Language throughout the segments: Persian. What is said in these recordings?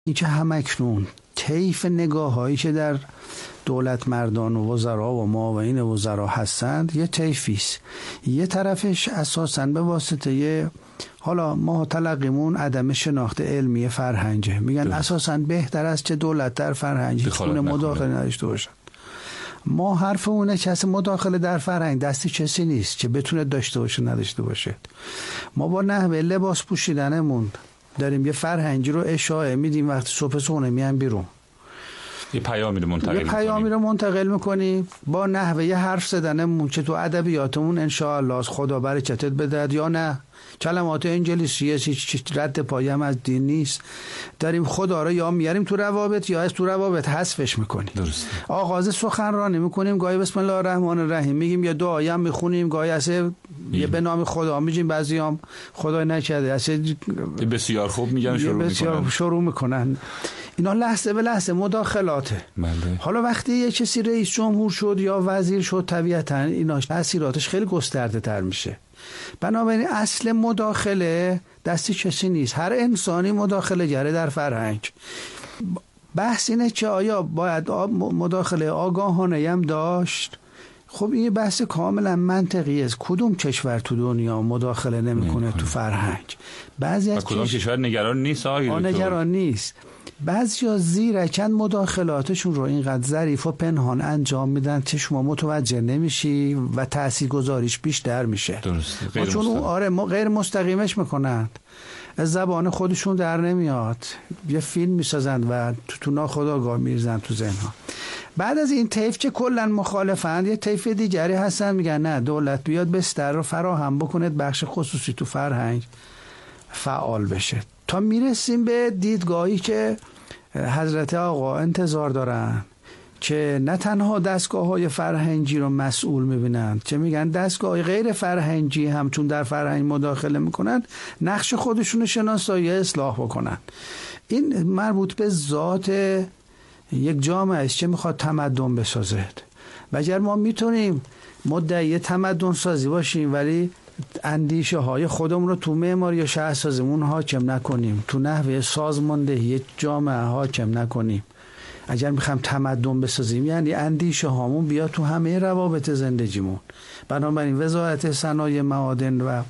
این که همکنون طیف نگاه‌هایی که در دولت مردان و وزرا و معاونین وزرا هستند یه طیفیست. یه طرفش اساساً به واسطه حالا ما تلقیمون عدم شناخت علمی فرهنگه، میگن اساساً بهتر است که دولت در فرهنگ هیچ گونه مداخله نداشته باشد. ما حرف اونه که اصلا مداخله در فرهنگ دستی کسی نیست که بتونه داشته باشه نداشته باشه. ما با نحوه لباس پوشیدنمون داریم یه فرهنگی رو اشاعه میدیم، وقتی صبح صبح میان بیرون یه پیامی رو منتقل میکنیم با نحوه یه حرف زدنمون که تو ادبیاتمون انشاءالله خدا برکتت بدهد یا نه کلمات انگلیسیه هیچ رد پایه هم از دین نیست، داریم خدا رو یا میاریم تو روابط یا از تو روابط حذفش میکنیم. درسته. آغاز سخنرانی میکنیم، گاهی بسم الله الرحمن الرحیم میگیم یا دعایی هم میخونیم، گاهی اصلا یه به نام خدا میگیم، بعضیام خدای نکرده اصلا بسیار خوب میگن شروع میکنن. اینا لحظه به لحظه مداخلاته. حالا وقتی یه کسی رئیس جمهور شد یا وزیر شد طبیعتا اینا تاثیراتش خیلی گسترده تر میشه. بنابراین اصل مداخله دستی کسی نیست، هر انسانی مداخله گره در فرهنگ. بحث اینه که آیا باید مداخله آگاهانه هم داشت؟ خب این بحث کاملا منطقی است. کدوم کشور تو دنیا مداخله نمیکنه تو فرهنگ؟ بعضی از کدوم کشور نگران نیست؟ نگران نیست. بعضیا زیرکن مداخلاتشون رو اینقدر ظریف و پنهان انجام میدن که شما متوجه نمیشی و تاثیرگذاریش بیشتر میشه. درسته. چون غیر مستقیمش میکنند، از زبان خودشون در نمیاد، یه فیلم میسازند و تو ناخودآگاه میریزن تو ذهنها. بعد از این طیف که کلا مخالفند، یه طیف دیگری هستن میگن نه دولت بیاد بستر رو فراهم بکنه، بخش خصوصی تو فرهنگ فعال بشه، تا میرسیم به دیدگاهی که حضرت آقا انتظار دارن که نه تنها دستگاه‌های فرهنگی رو مسئول می‌بینن، که میگن دستگاه‌های غیر فرهنگی هم چون در فرهنگ مداخله میکنن نقش خودشون شناسایی اصلاح بکنن. این مربوط به ذات یک جامعه است که میخواد تمدن بسازد و اگر ما میتونیم مدعی تمدن سازی باشیم ولی اندیشه های خودمون رو تو معماری و شهرسازیمون حاکم نکنیم، تو نحوه سازماندهی جامعه حاکم نکنیم، اگر میخوام تمدن بسازیم یعنی اندیشه هامون بیا تو همه روابط زندگیمون. بنابراین وزارت صنایع معادن و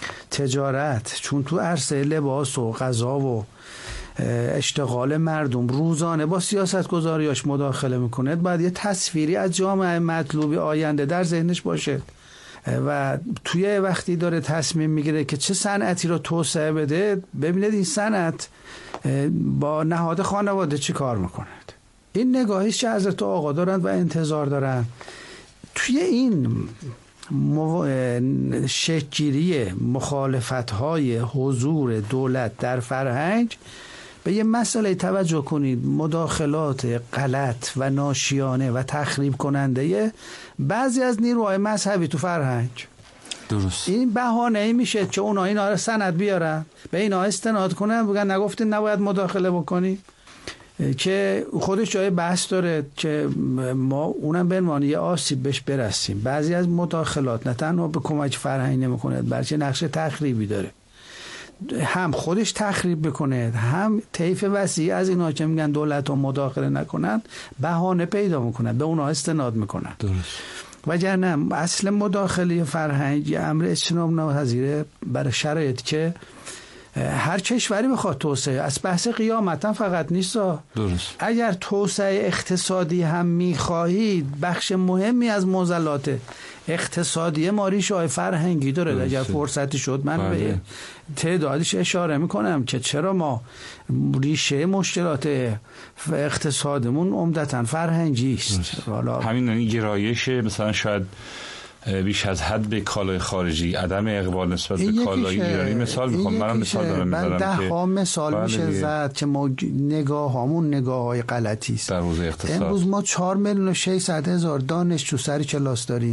تجارت چون تو عرصه لباس و غذا و اشتغال مردم روزانه با سیاست گذاریاش مداخله میکنه، باید یه تصویری از جامعه مطلوب آینده در ذهنش باشه و توی وقتی داره تصمیم میگیره که چه صنعتی رو توسعه بده ببینید این صنعت با نهاد خانواده چی کار میکنه. این نگاهیش که حضرت آقا دارند و انتظار دارند. توی این شکل‌گیری مخالفت‌های حضور دولت در فرهنگ به یه مسئله توجه کنید، مداخلات غلط و ناشیانه و تخریب کننده بعضی از نیروهای مذهبی تو فرهنگ. درست. این بهانه‌ای میشه که اونا اینا رو سند بیارن به اینا استناد کنن بگن نگفتین نباید مداخله بکنی، که خودش جای بحث داره که ما اونم به عنوان یه آسیب بهش برسیم. بعضی از مداخلات نه تنها به کمک فرهنگ نمیکنه بلکه نقش تخریبی داره، هم خودش تخریب بکنه هم طیف وسیع از اینا که میگن دولت ها مداخله نکنن بهانه پیدا میکنن به اونا استناد میکنن. درست. وگرنه اصل مداخله فرهنگ یه امر اجتناب ناپذیره برای شرایط که هر کشوری بخواد توسعه، از بحث قیامت هم فقط نیست. درست. اگر توسعه اقتصادی هم میخواهید بخش مهمی از معضلات اقتصادی ما ریشه فرهنگی داره. درست. اگر فرصتی شد من به تعدادش اشاره میکنم که چرا ما ریشه مشکلات اقتصادمون عمدتاً فرهنگی است. همین گرایش مثلا شاید بیش از حد به کالای خارجی، عدم اقبال نسبت به کالای ایرانی مثال میخوام. منم مثال دارم میزنم که 10 مثال میشه زد که ما نگاهامون نگاه‌های غلطی است. در حوزه اقتصاد امروز ما 4,600,000 دانشجو سر کلاس داریم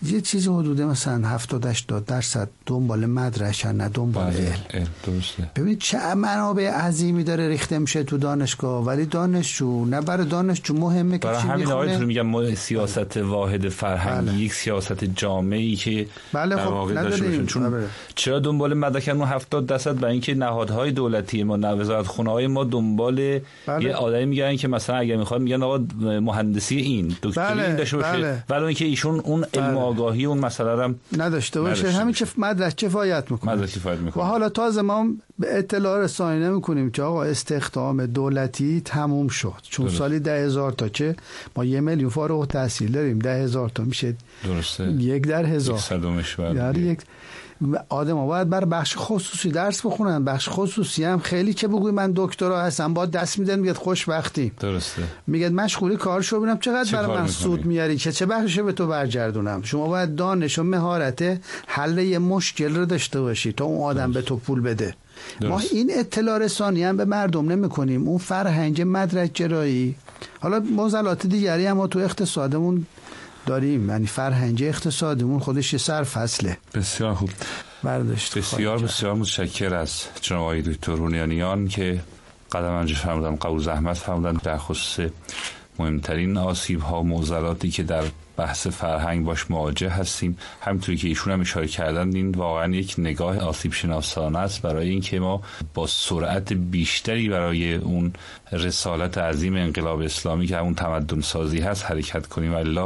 یه چیزی حدود مثلا 70-80% دنبال مدرسه نه دنبال علم. درسته. ببین چه منابع عظیمی داره ریخته میشه تو دانشگاه، ولی دانشجو نه، برای دانشجو مهمه که چی همین میخونه. آقایتون میگم سیاست واحد فرهنگی، یک سیاست جامعی که در واقع داشته باشیم. چون چرا دنبال مدرکن اون 70%؟ برای اینکه نهادهای دولتی ما، وزارتخونه‌های ما دنبال یه آدمی میگن که مثلا اگه میخواد میگن آقا مهندسی این دکتری این داشته باشه، ولی اینکه ایشون اون علم آگاهی اون مسئله رو نداشته باشه. همین که مدرسه کفایت میکنه. و حالا تازه ما به اطلاع رسانی نمیکنیم که آقا استخدام دولتی تموم شد، چون سالی 10,000 تا چه ما 1,000,000 فارغ التحصیل داریم، 10,000 تا میشه درسته 1 در 1000. یعنی یک آدم ها باید بر بخش خصوصی درس بخونن. بخش خصوصی هم خیلی که بگوی من دکترا هستم با دست میدن میگه خوشبختی. درسته. میگه مشغولی کارشو ببینم چقدر برای من سود میاری که چه بخشش به تو برگردونم. شما باید دانش و مهارت حل یه مشکل رو داشته باشی تا اون آدم به تو پول بده. ما این اطلاع رسانی هم به مردم نمی کنیم. اون فرهنگ مدرک جرایی، حالا معضلات دیگری هم ما تو اقتصادمون داریم، یعنی فرهنگ اقتصادمون خودش یه سرفصله. بسیار خوب برداشت. بسیار متشکر از جناب آقای دکتر هونیانیان که قدم انجام فرمودن، قبول زحمت فرمودن در خصوص مهمترین آسیب ها و معضلاتی که در بحث فرهنگ باش مواجه هستیم. همونطوری که ایشون هم اشاره کردن این واقعا یک نگاه آسیب شناسانه است برای اینکه ما با سرعت بیشتری برای اون رسالت عظیم انقلاب اسلامی که همون تمدن سازی هست حرکت کنیم. الا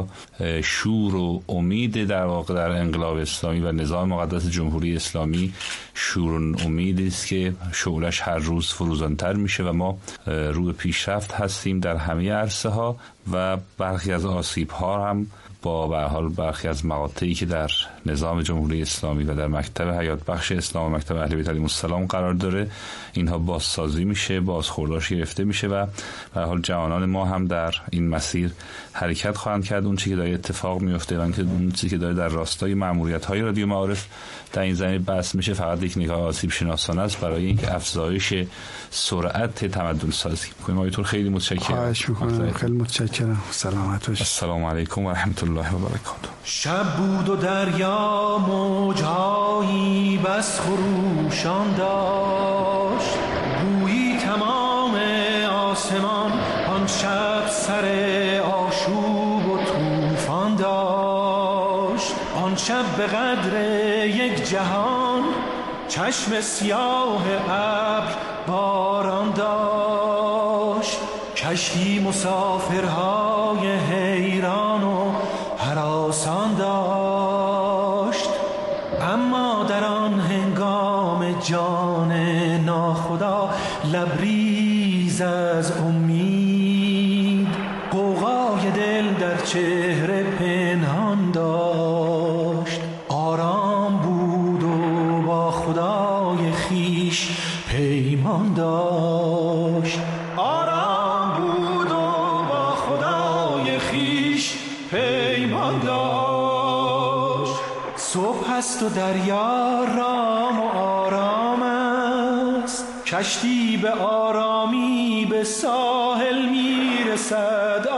شور و امید در واقع در انقلاب اسلامی و نظام مقدس جمهوری اسلامی شور و امید است که شعلش هر روز فروزانتر میشه و ما رو به پیشرفت هستیم در همه عرصه ها و برخی از آسیب ها هم با به حال برخی از مقاطعی که در نظام جمهوری اسلامی و در مکتب حیات بخش اسلام و مکتب اهل بیت علیهم السلام قرار داره، اینها بازسازی میشه، بازخورداش گرفته میشه و به حال جوانان ما هم در این مسیر حرکت خواهند کرد. اون چیزی که داره اتفاق میفته و اون چیزی که داره در راستای مأموریت‌های رادیو معارف در این زمینه بحث میشه فقط یک نگاه آسیب شناسانه است برای اینکه افزایش سرعت تمدن سازی کنیم. آقایتون خیلی متشکرم. خواهش می‌کنم. خیلی متشکرم. سلامت باشید. السلام علیکم و رحمت الله و برکاته. شب بود و دریا موج‌هایی بس خروشان داشت، گویی تمام آسمان آن شب سر آشوب و طوفان داشت. آن شب به قدر یک جهان چشم سیاه ابر باران داشت. کشتی مسافرهای حیران و هراسان داشت، اما در آن هنگام جان ناخدا لبریز از امید غوغای دل در چهره پنهان داشت. آرام بود و با خدای خویش پیمان داشت. آرام بود و با خدای خویش پیمان داشت. صبح است و دریا رام و آرام است، کشتی به آرامی به ساحل میرسد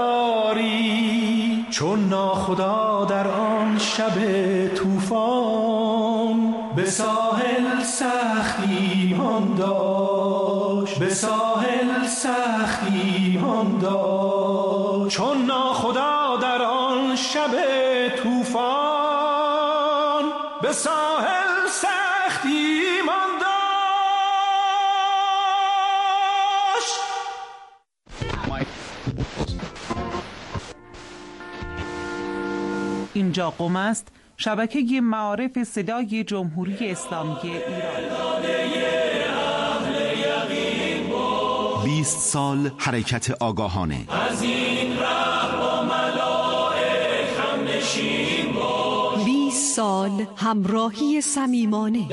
آری. چون ناخدا در آن شب طوفان به ساحل سخت ایمان داشت، به ساحل سخت ایمان داشت. چون ناخدا در آن شب طوفان به ساحل سخت ایمان داشت. اینجا قم است، شبکه معارف صدای جمهوری اسلامی ایران. 20 سال حرکت آگاهانه، از این ره با ملائک هم نشین باش. 20 سال همراهی صمیمانه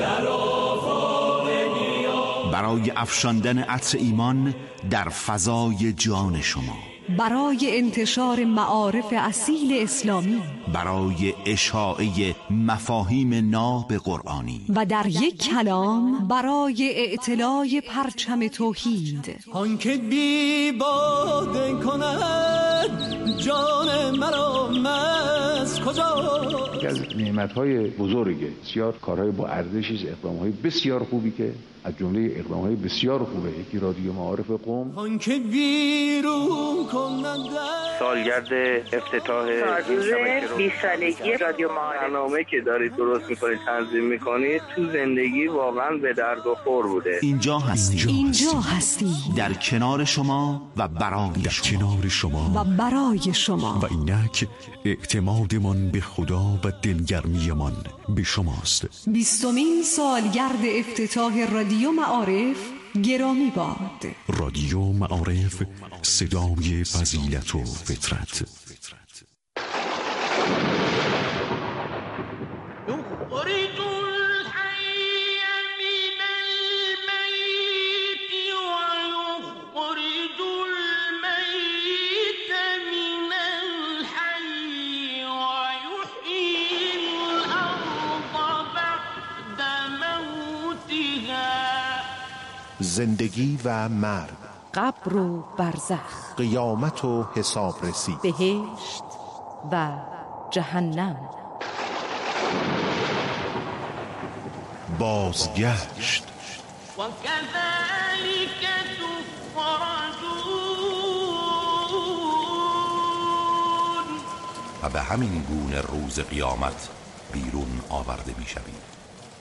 برای افشاندن عطر ایمان در فضای جان شما، برای انتشار معارف اصیل اسلامی، برای اشاعه مفاهیم ناب قرآنی و در یک کلام برای اعتلاء پرچم توحید. آنکه بی باده کند جان مرا مست کجا؟ یکی از نعمت‌های بزرگه، بسیار کارهای با ارزشی، اقدام‌های بسیار خوبی که از جمله اقدام‌های بسیار خوبه یکی رادیو معارف قم. آنکه بیرون کننده سالگرد افتتاح 20 سالگی رادیو معارف، برنامه که دارید درست می‌کنید، تنظیم می‌کنید، تو زندگی واقعا به درد و خور بوده. اینجا هستی. اینجا هستی. در کنار شما و برای شما. و برای شما. و اینک اعتمادمان به خدا و دلگرمیمان به شماست. 20مین سالگرد افتتاح رادیو معارف گرامی باد. رادیو معارف، صدای فضیلت و فطرت. زندگی و مرگ، قبر و برزخ، قیامت و حسابرسی، بهشت و جهنم، بازگشت. و كذلك تخرجون. و به همین گونه روز قیامت بیرون آورده می شوید.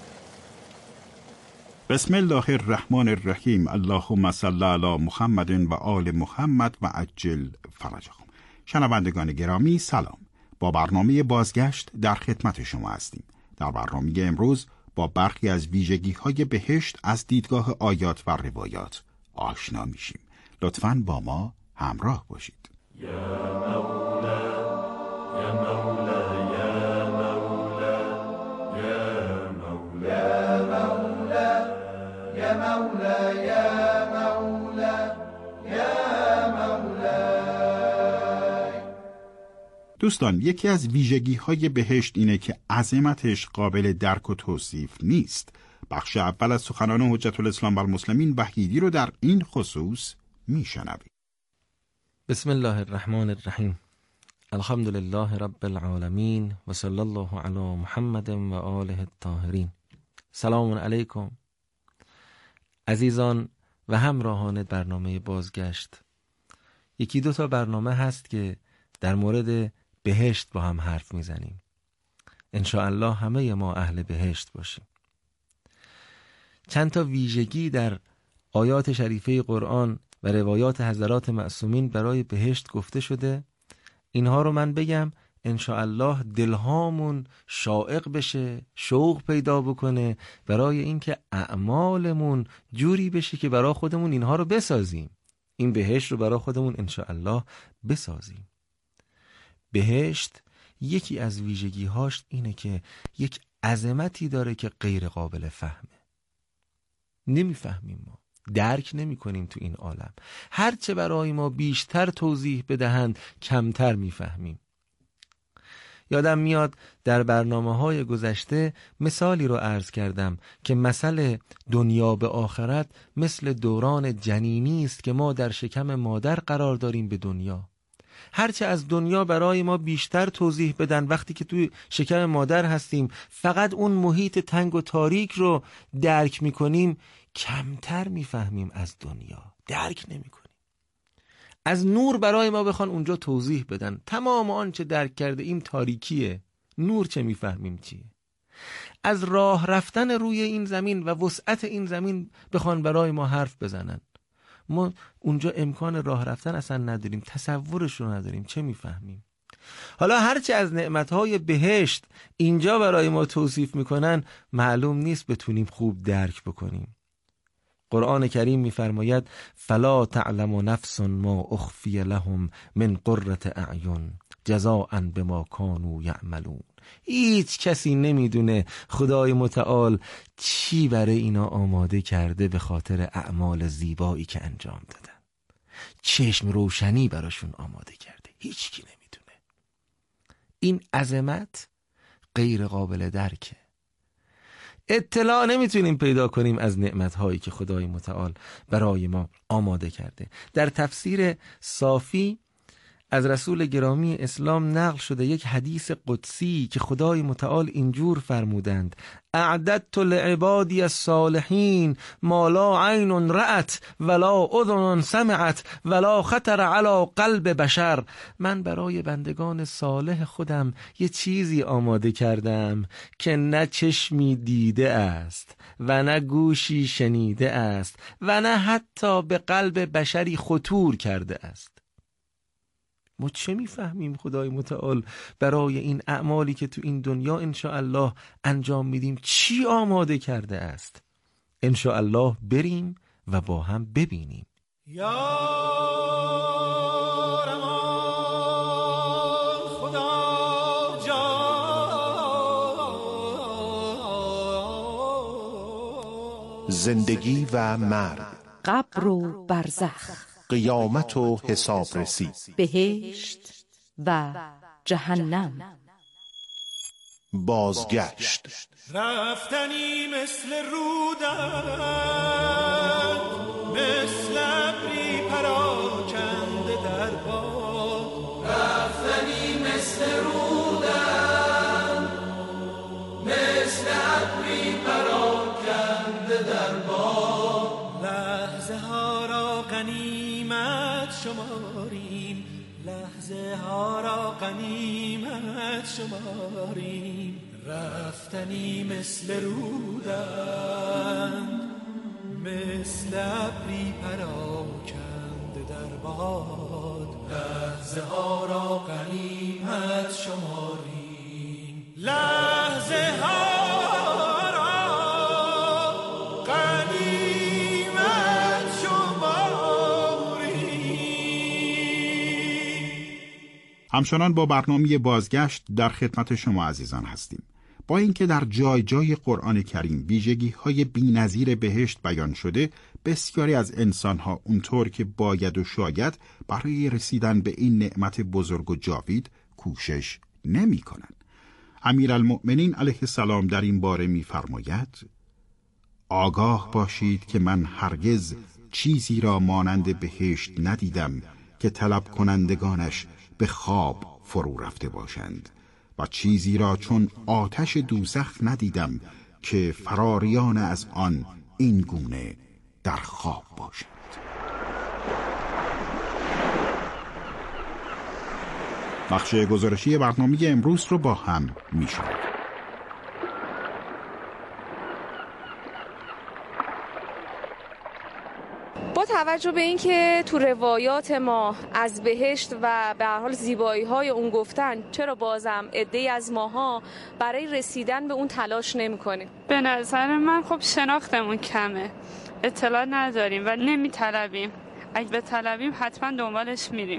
بسم الله الرحمن الرحیم. اللهم صل علی محمد و آل محمد و عجل فرجهم. شنوندگان گرامی سلام. با برنامه بازگشت در خدمت شما هستیم. در برنامه امروز با برخی از ویژگی‌های بهشت از دیدگاه آیات و روایات آشنا میشیم. لطفاً با ما همراه باشید. یا مولا یا مولا یا مولا یا مولا یا مولا یا مولا یا مولا. دوستان، یکی از ویژگی‌های بهشت اینه که عظمتش قابل درک و توصیف نیست. بخش اول از سخنان حجت الاسلام والمسلمین وحیدی رو در این خصوص میشنوید. بسم الله الرحمن الرحیم. الحمد لله رب العالمین و صلی الله علی محمد و آله الطاهرین. سلام علیکم عزیزان و همراهان برنامه بازگشت. یکی دو تا برنامه هست که در مورد بهشت با هم حرف میزنیم. انشاءالله همه ما اهل بهشت باشیم. چند تا ویژگی در آیات شریفه قرآن و روایات حضرات معصومین برای بهشت گفته شده. اینها رو من بگم انشاءالله دلهامون شائق بشه، شوق پیدا بکنه برای اینکه اعمالمون جوری بشه که برای خودمون اینها رو بسازیم. این بهشت رو برای خودمون انشاءالله بسازیم. بهشت یکی از ویژگی‌هاش اینه که یک عظمتی داره که غیر قابل فهمه. نمیفهمیم، ما درک نمی کنیم تو این عالم. هرچه برای ما بیشتر توضیح بدهند کمتر میفهمیم. یادم میاد در برنامه‌های گذشته مثالی رو عرض کردم که مثل دنیا به آخرت مثل دوران جنینی است که ما در شکم مادر قرار داریم به دنیا. هرچه از دنیا برای ما بیشتر توضیح بدن، وقتی که توی شکم مادر هستیم فقط اون محیط تنگ و تاریک رو درک میکنیم، کمتر میفهمیم از دنیا، درک نمیکنیم. از نور برای ما بخوان اونجا توضیح بدن، تمام آنچه درک کرده ایم تاریکیه، نور چه میفهمیم چیه. از راه رفتن روی این زمین و وسعت این زمین بخوان برای ما حرف بزنن، ما اونجا امکان راه رفتن اصلا نداریم، تصورش رو نداریم، چه میفهمیم. حالا هرچه از نعمتهای بهشت اینجا برای ما توصیف میکنن معلوم نیست بتونیم خوب درک بکنیم. قرآن کریم میفرماید فلا تعلم نفس ما اخفی لهم من قرة اعین جزاء بما کانوا یعملون. هیچ کسی نمیدونه خدای متعال چی برای اینا آماده کرده به خاطر اعمال زیبایی که انجام دادن. چشم روشنی براشون آماده کرده، هیچ کی نمیدونه. این عظمت غیر قابل درکه. اطلاع نمیتونیم پیدا کنیم از نعمتهایی که خدای متعال برای ما آماده کرده. در تفسیر صافی از رسول گرامی اسلام نقل شده یک حدیث قدسی که خدای متعال اینجور فرمودند: اعددت لعبادی الصالحین ما لا عین رأت ولا اذن سمعت ولا خطر علی قلب بشر. من برای بندگان صالح خودم یه چیزی آماده کردم که نه چشمی دیده است و نه گوشی شنیده است و نه حتی به قلب بشری خطور کرده است. ما چه میفهمیم خدای متعال برای این اعمالی که تو این دنیا انشاءالله انجام میدیم چی آماده کرده است؟ انشاءالله بریم و با هم ببینیم. زندگی و مرگ، قبر و برزخ، قیامت و حسابرسی، بهشت و جهنم. بازگشت. رفتنی مثل رودن، مثل ابری پراکنده در باد. رفتنی مثل رودن، مثل ابری پراکنده در باد. لحظه ها را غنیمت شماریم، لحظه ها را غنیمت شماریم. رفتنی مثل رودن، مثل ابری پراکنده در باد. لحظه ها را غنیمت شماریم، لحظه ها را غنیمت شماریم. همچنان با برنامه بازگشت در خدمت شما عزیزان هستیم. با اینکه در جای جای قرآن کریم ویژگی‌های بی‌نظیر بهشت بیان شده، بسیاری از انسان‌ها اونطور که باید و شاید برای رسیدن به این نعمت بزرگ و جاوید کوشش نمی‌کنند. امیرالمؤمنین علیه السلام در این باره می‌فرماید: آگاه باشید که من هرگز چیزی را مانند بهشت ندیدم که طلب کنندگانش به خواب فرو رفته باشند و چیزی را چون آتش دوزخ ندیدم که فراریان از آن این گونه در خواب باشند. بخش گزارشی برنامه امروز رو با هم میشنویم. با توجه به اینکه تو روایات ما از بهشت و به هر حال زیبایی‌های اون گفتن، چرا بازم عده‌ای از ماها برای رسیدن به اون تلاش نمی‌کنیم؟ به نظر من خب شناختمون کمه، اطلاع نداریم و نمی‌طلبیم. اگه بطلبیم حتما دنبالش میریم.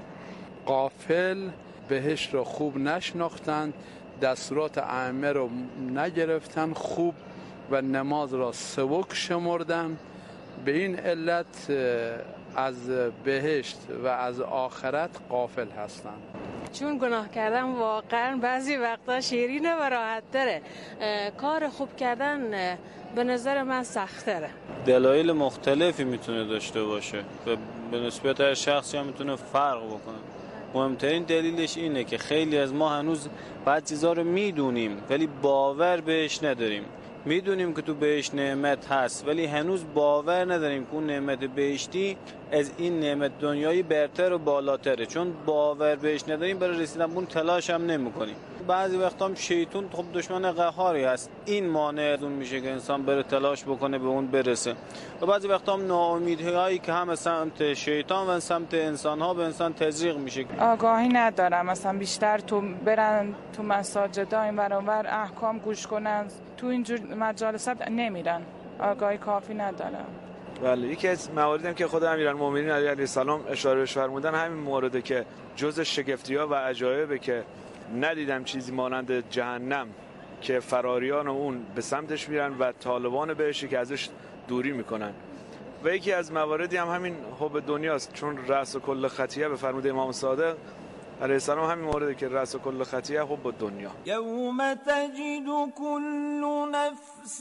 غافل بهشت رو خوب نشناختند، دستورات ائمه رو نگرفتن خوب و نماز را سبک شمردن. به این علت از بهشت و از آخرت غافل هستند. چون گناه کردن واقعا بعضی وقتا شیرینه و راحت تره، کار خوب کردن به نظر من سخت تره. دلایل مختلفی میتونه داشته باشه و به نسبت هر شخصی هم میتونه فرق بکنه. مهمترین دلیلش اینه که خیلی از ما هنوز بعضی چیزا رو میدونیم ولی باور بهش نداریم. میدونیم که تو بهشت نعمت هست ولی هنوز باور نداریم که اون نعمت بهشتی از این نعمت دنیایی برتر و بالاتره. چون باور بهش نداریم برای رسیدن به اون تلاش هم نمی‌کنیم. بعضی وقتا هم شیطان خب دشمن قهاری هست، این مانع از اون میشه که انسان بره تلاش بکنه به اون برسه. و بعضی وقتا هم ناامیدی‌هایی که هم سمت شیطان و سمت انسان‌ها به انسان تزریق میشه. آگاهی ندارم، مثلا بیشتر تو برن تو مساجدها این ور اون ور احکام گوش کنن، تو اینجور مجالسات نمیرن، آگاهی کافی ندارم. بله، یکی از مواردی که خود امیرالمومنین علیه السلام اشاره بهش فرمودن همین مورده که جز شگفتی‌ها و عجایبه که ندیدم چیزی مانند جهنم که فراریان اون به سمتش میرن و طالبان بهشتی که ازش دوری میکنن. و یکی از مواردی هم همین حب دنیاست، چون رأس کل خطیه به فرموده امام صادق علیه السلام همین مورده که رأس کل خطیه حب دنیا. یوم تجد کل نفس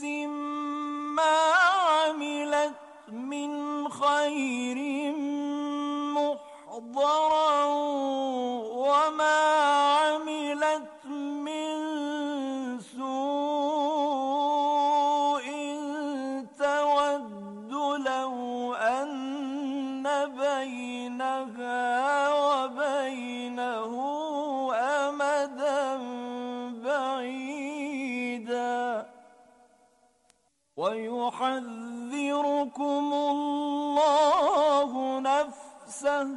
ما عملت من خیر محضرا ويحذركم الله نفسه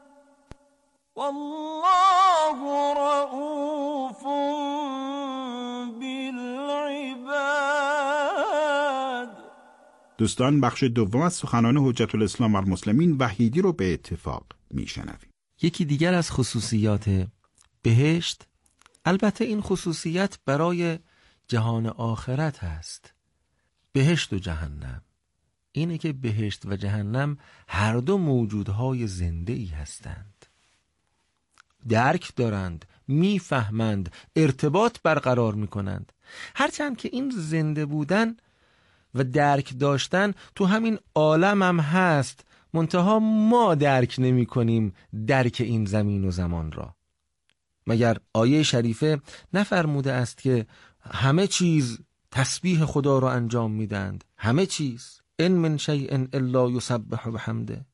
والله رؤوف بالعباد. دوستان، بخش دوم از سخنان حجت الاسلام المسلمین وحیدی رو به اتفاق میشنویم. یکی دیگر از خصوصیات بهشت، البته این خصوصیت برای جهان آخرت هست، بهشت و جهنم، اینه که بهشت و جهنم هر دو موجودهای زنده ای هستند، درک دارند، میفهمند، ارتباط برقرار میکنند. هرچند که این زنده بودن و درک داشتن تو همین عالم هم هست، منتها ما درک نمی کنیم درک این زمین و زمان را. مگر آیه شریفه نفرموده است که همه چیز تسبیح خدا را انجام میدند؟ همه چیز، ان من شیء الا یسبح بحمده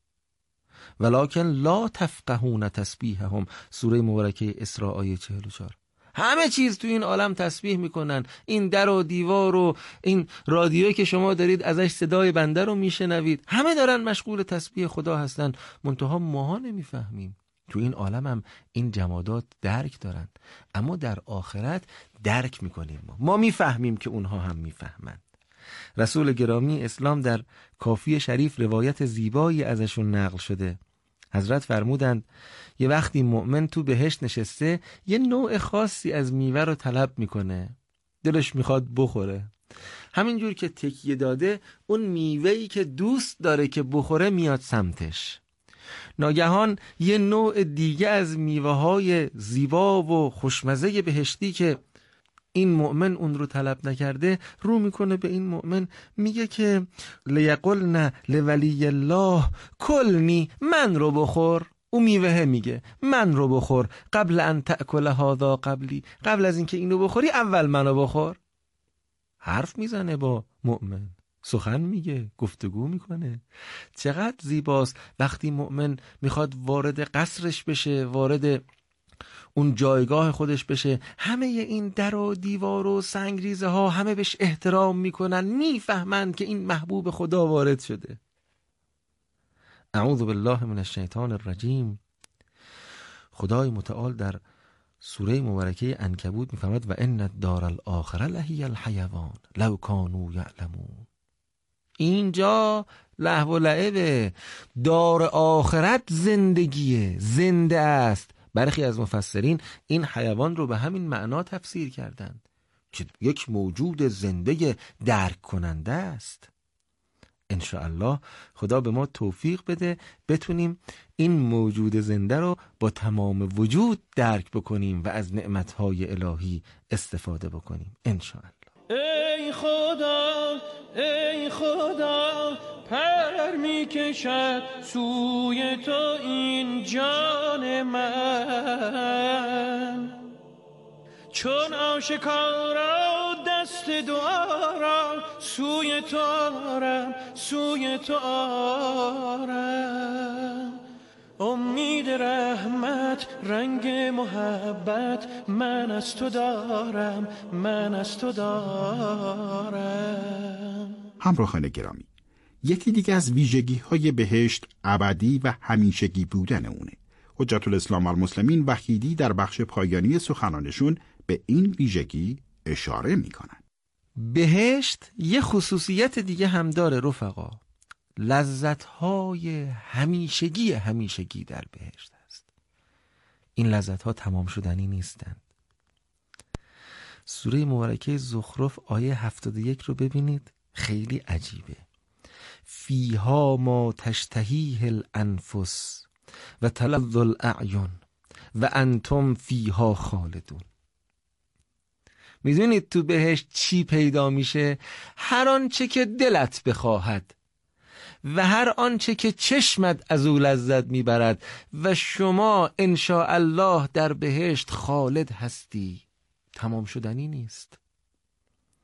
ولکن لا تفقهون تسبیحهم، سوره مبارکه اسراء آیه 44. همه چیز تو این عالم تسبیح میکنن، این در و دیوار و این رادیویی که شما دارید ازش صدای بنده رو میشنوید، همه دارن مشغول تسبیح خدا هستن، منتها ماها نمیفهمیم. تو این عالم هم این جمادات درک دارن، اما در آخرت درک میکنیم، ما میفهمیم که اونها هم میفهمند. رسول گرامی اسلام در کافی شریف روایت زیبایی ازشون نقل شده. حضرت فرمودند یه وقتی مؤمن تو بهشت نشسته، یه نوع خاصی از میوه رو طلب میکنه، دلش میخواد بخوره. همینجور که تکیه داده، اون میوهی که دوست داره که بخوره میاد سمتش. ناگهان یه نوع دیگه از میوه‌های زیبا و خوشمزه بهشتی که این مؤمن اون رو طلب نکرده رو میکنه به این مؤمن، میگه که لیقلن لولی الله کلنی، من رو بخور. اون میوه میگه من رو بخور، قبل ان تأکل هذا قبلی، قبل از اینکه اینو بخوری اول منو بخور. حرف میزنه با مؤمن، سخن میگه، گفتگو میکنه. چقدر زیباست وقتی مؤمن میخواد وارد قصرش بشه، وارد اون جایگاه خودش بشه، همه این در و دیوار و سنگریزه ها همه بهش احترام میکنن، میفهمند که این محبوب خدا وارد شده. اعوذ بالله من الشیطان الرجیم. خدای متعال در سوره مبارکه عنکبوت میفرماید و ان الدار الاخره لهی الحیوان لو کانوا یعلمون. اینجا لهو و لعبه، دار آخرت زندگیه، زنده است. برخی از مفسرین این حیوان رو به همین معنا تفسیر کردند که یک موجود زنده درک کننده است. انشاءالله خدا به ما توفیق بده بتونیم این موجود زنده رو با تمام وجود درک بکنیم و از نعمتهای الهی استفاده بکنیم انشاءالله. ای خدا ای خدا، پر میکشد سوی تو این جان من، چون آشکارا دست دعا را سوی تو آرم، سوی تو آرم. امید رحمت رنگ محبت من از تو دارم، من از تو دارم. همراهان گرامی، یکی دیگه از ویژگی‌های بهشت ابدی و همیشگی بودن اونه. حجت الاسلام المسلمین وحیدی در بخش پایانی سخنانشون به این ویژگی اشاره میکنن. بهشت یه خصوصیت دیگه هم داره رفقا، لذت‌های همیشگی در بهشت هست. این لذت‌ها تمام شدنی نیستند. سوره مبارکه زخرف آیه 71 رو ببینید، خیلی عجیبه. فیها ما تشتهیه الانفس و تلذ الاعین و انتم فیها خالدون. میدونید تو بهشت چی پیدا میشه؟ هر آنچه که دلت بخواهد و هر آنچه که چشمت از او لذت میبرد و شما انشاءالله در بهشت خالد هستی، تمام شدنی نیست.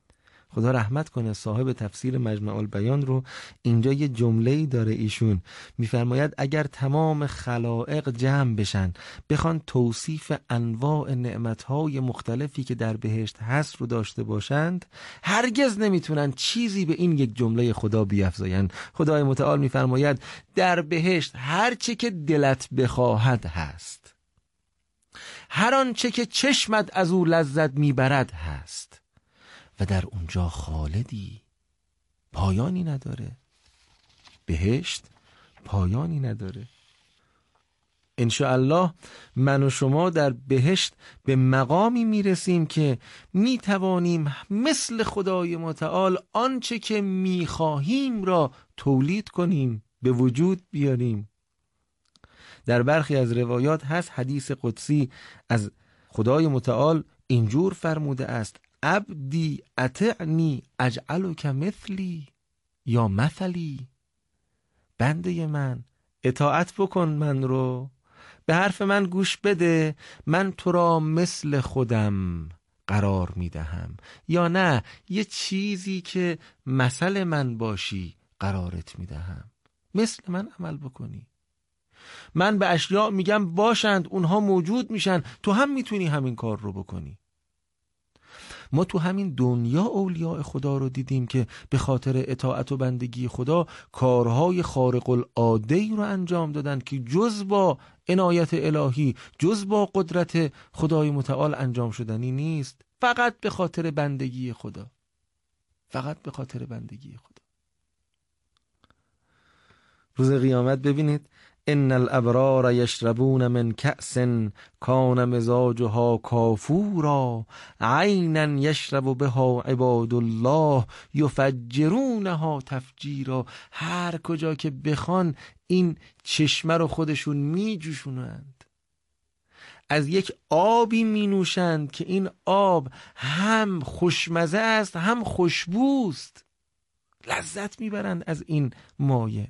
خدا رحمت کنه، صاحب تفسیر مجمع البیان رو، اینجا یه جمله‌ای داره ایشون میفرماید اگر تمام خلائق جمع بشن بخوان توصیف انواع نعمت‌های مختلفی که در بهشت هست رو داشته باشند، هرگز نمیتونن چیزی به این یک جمله خدا بیفزاین. خدای متعال میفرماید در بهشت هر چه که دلت بخواهد هست، هر آنچه که چشمت از او لذت میبرد هست و در اونجا خالدی، پایانی نداره. بهشت پایانی نداره. انشاءالله من و شما در بهشت به مقامی میرسیم که میتوانیم مثل خدای متعال آنچه که میخواهیم را تولید کنیم، به وجود بیاریم. در برخی از روایات هست، حدیث قدسی از خدای متعال اینجور فرموده است: عبدی اطعنی اجعلک مثلی یا مثلی، بنده من اطاعت بکن من رو، به حرف من گوش بده، من تو را مثل خودم قرار میدهم، یا نه یه چیزی که مثل من باشی قرارت میدهم، مثل من عمل بکنی. من به اشیاء میگم باشند، اونها موجود میشن، تو هم میتونی همین کار رو بکنی. ما تو همین دنیا اولیاء خدا رو دیدیم که به خاطر اطاعت و بندگی خدا کارهای خارق العاده رو انجام دادن که جز با عنایت الهی، جز با قدرت خدای متعال انجام شدنی نیست، فقط به خاطر بندگی خدا، فقط به خاطر بندگی خدا. روز قیامت ببینید: ان الابرار یشربون من کأس کان مزاجها کافورا عینا یشرب بها عباد الله یفجرونها تفجیرا. هر کجا که بخوان این چشمه رو خودشون می جوشونند، از یک آبی می نوشند که این آب هم خوشمزه است هم خوشبوست، لذت می برند از این مایه.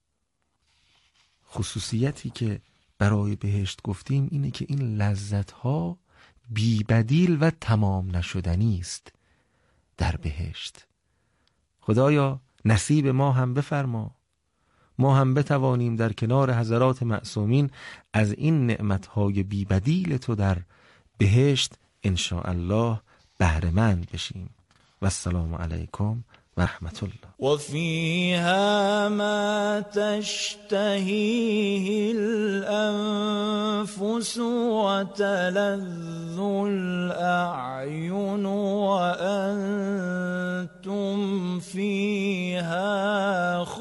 خصوصیتی که برای بهشت گفتیم اینه که این لذت‌ها بی بدیل و تمام نشدنی است در بهشت. خدایا نصیب ما هم بفرما، ما هم بتوانیم در کنار حضرات معصومین از این نعمت‌های بی بدیل تو در بهشت انشاءالله بهره‌مند بشیم. و السلام علیکم و رحمت الله. و فیها ما تشتهیه الانفس و تلذ الاعین و انتم فیها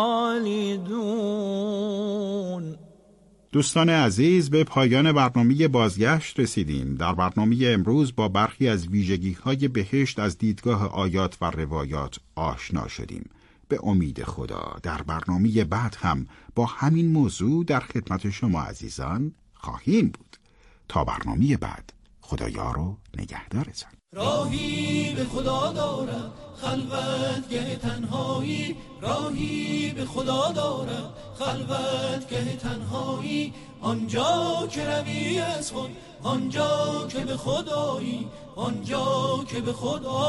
خالدون. دوستان عزیز، به پایان برنامه بازگشت رسیدیم. در برنامه امروز با برخی از ویژگی‌های بهشت از دیدگاه آیات و روایات آشنا شدیم. به امید خدا در برنامه بعد هم با همین موضوع در خدمت شما عزیزان خواهیم بود. تا برنامه بعد، خدایا رو نگهدارتان. راهی به خدا دارد خلوتگه تنهایی، راهی به خدا دارد خلوتگه تنهایی، آنجا که روی از خود، آنجا که به خدایی، آنجا که به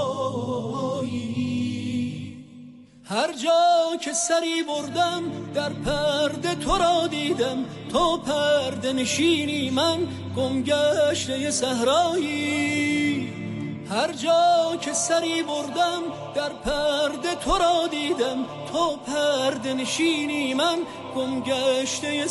خدایی. هر جا که سری بردم در پرده تو را دیدم، تو پرده نشینی من گمگشته صحرایی. هر جا که سری بردم در پرده تو را دیدم، تو پرده نشینی من گمگشته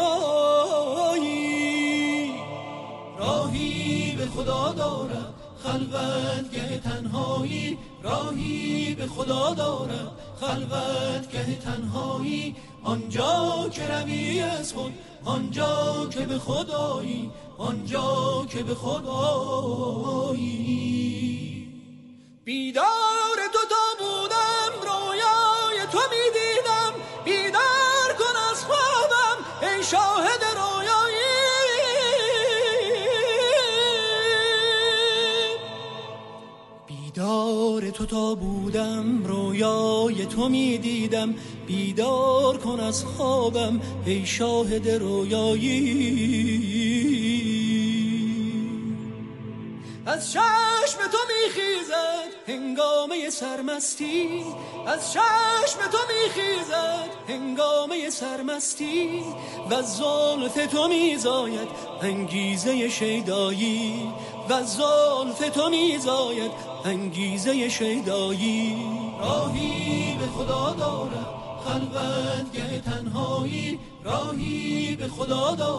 صحرایی. راهی به خدا دارد خلوتگه تنهایی، راهی به خدا دارد خلوتگه تنهایی، آنجا که روی از خود، آنجا که به خدایی، آنجا که به خدایی. بیدار تو تا بودم رویای تو می دیدم، بیدار کن از خوابم ای شاهد رویایی. بیدار تو تا بودم رویای تو می دیدم، بیدار کن از خوابم ای شاهد رویایی. از چشم تو میخیزد هنگامه سرمستی، از چشم تو میخیزد هنگامه سرمستی، و زلف تو میزاید انگیزه شیدایی، و زلف تو میزاید انگیزه شیدایی. راهی به خدا دارد خلوتگه تنهایی، راهی به خدا دارد